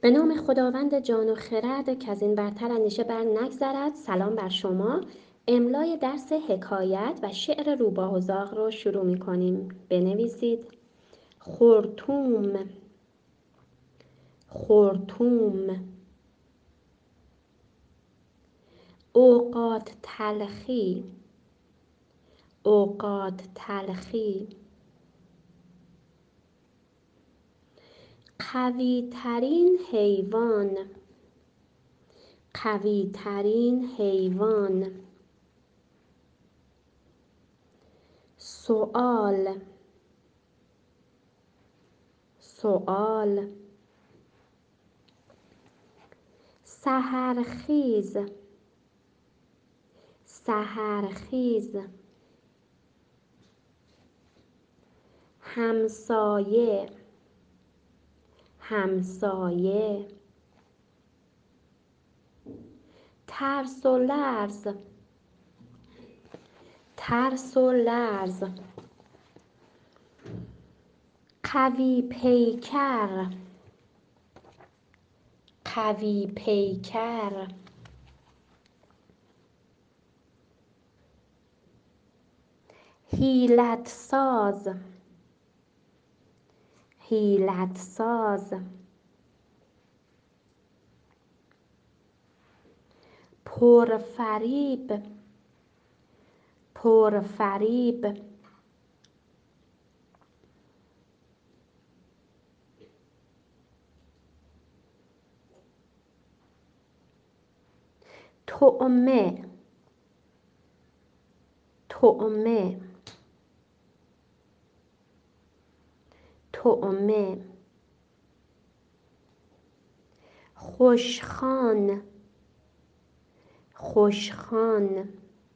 به نام خداوند جان و خرد که از این برتر اندیشه بر نگذرد. سلام بر شما. املای درس حکایت و شعر روباه و زاغ رو شروع می کنیم. بنویسید: خرطوم، خرطوم. اوقات تلخی، اوقات تلخی. قوی ترین حیوان، قوی ترین حیوان. سؤال، سؤال. سحرخیز، سحرخیز. همسایه، همسایه. ترس و لرز، ترس و لرز. قوی پیکر، قوی پیکر. حیلت ساز، حیلت ساز. پرفریب، پرفریب. طعمه، طعمه، طعمه. خوشخوان، خوشخوان.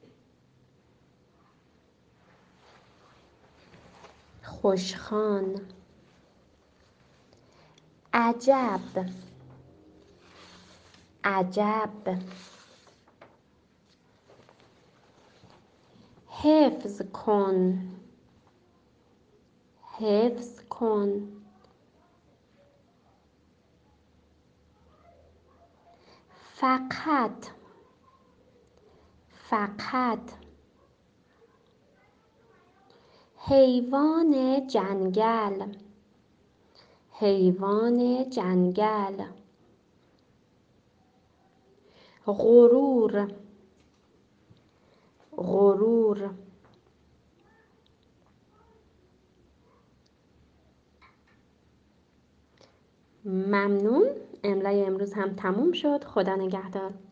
خوشخوان. عجب، عجب. حفظ کن، حفظ کن. فقط، فقط. حیوان جنگل، حیوان جنگل. غرور، غرور. ممنون. املای امروز هم تموم شد. خدا نگهدار.